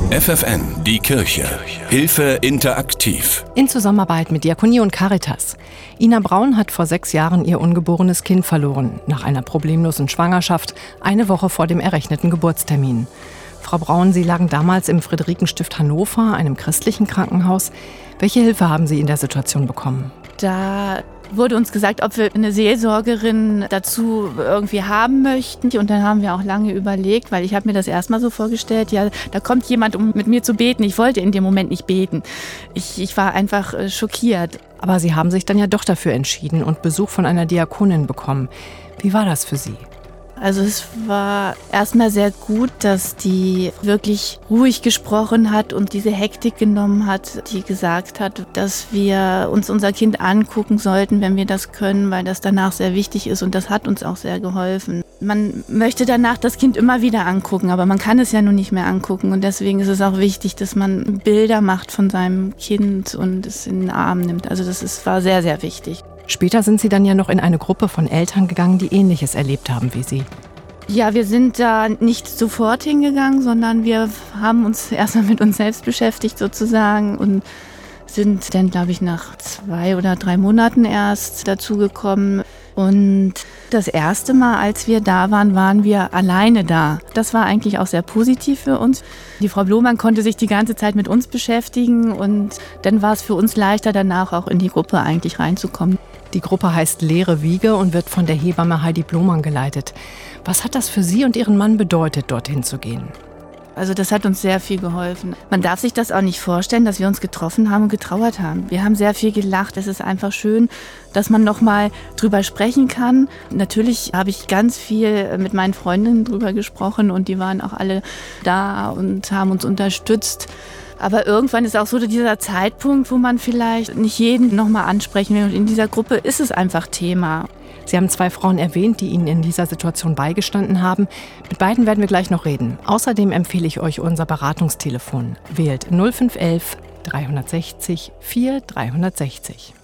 FFN, die Kirche. Hilfe interaktiv. In Zusammenarbeit mit Diakonie und Caritas. Ina Braun hat vor 6 Jahren ihr ungeborenes Kind verloren. Nach einer problemlosen Schwangerschaft, eine Woche vor dem errechneten Geburtstermin. Frau Braun, Sie lagen damals im Friederikenstift Hannover, einem christlichen Krankenhaus. Welche Hilfe haben Sie in der Situation bekommen? Da wurde uns gesagt, ob wir eine Seelsorgerin dazu irgendwie haben möchten. Und dann haben wir auch lange überlegt, weil ich habe mir das erstmal so vorgestellt, ja, da kommt jemand, um mit mir zu beten. Ich wollte in dem Moment nicht beten. Ich war einfach schockiert. Aber Sie haben sich dann ja doch dafür entschieden und Besuch von einer Diakonin bekommen. Wie war das für Sie? Also es war erstmal sehr gut, dass die wirklich ruhig gesprochen hat und diese Hektik genommen hat, die gesagt hat, dass wir uns unser Kind angucken sollten, wenn wir das können, weil das danach sehr wichtig ist, und das hat uns auch sehr geholfen. Man möchte danach das Kind immer wieder angucken, aber man kann es ja nun nicht mehr angucken, und deswegen ist es auch wichtig, dass man Bilder macht von seinem Kind und es in den Arm nimmt. Also war sehr, sehr wichtig. Später sind Sie dann ja noch in eine Gruppe von Eltern gegangen, die Ähnliches erlebt haben wie Sie. Ja, wir sind da nicht sofort hingegangen, sondern wir haben uns erstmal mit uns selbst beschäftigt sozusagen und sind dann, glaube ich, nach 2 oder 3 Monaten erst dazugekommen. Und das erste Mal, als wir da waren, waren wir alleine da. Das war eigentlich auch sehr positiv für uns. Die Frau Blomann konnte sich die ganze Zeit mit uns beschäftigen, und dann war es für uns leichter, danach auch in die Gruppe eigentlich reinzukommen. Die Gruppe heißt Leere Wiege und wird von der Hebamme Heidi Blomann geleitet. Was hat das für Sie und Ihren Mann bedeutet, dorthin zu gehen? Also das hat uns sehr viel geholfen. Man darf sich das auch nicht vorstellen, dass wir uns getroffen haben und getrauert haben. Wir haben sehr viel gelacht. Es ist einfach schön, dass man noch mal drüber sprechen kann. Natürlich habe ich ganz viel mit meinen Freundinnen drüber gesprochen, und die waren auch alle da und haben uns unterstützt. Aber irgendwann ist auch so dieser Zeitpunkt, wo man vielleicht nicht jeden noch mal ansprechen will. Und in dieser Gruppe ist es einfach Thema. Sie haben 2 Frauen erwähnt, die Ihnen in dieser Situation beigestanden haben. Mit beiden werden wir gleich noch reden. Außerdem empfehle ich euch unser Beratungstelefon. Wählt 0511 360 4360.